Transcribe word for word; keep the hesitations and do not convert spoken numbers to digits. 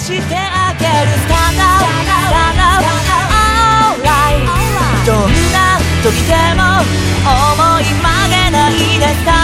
してあげる Stand up, stand up, alright どんな時でも思い曲げないで Stand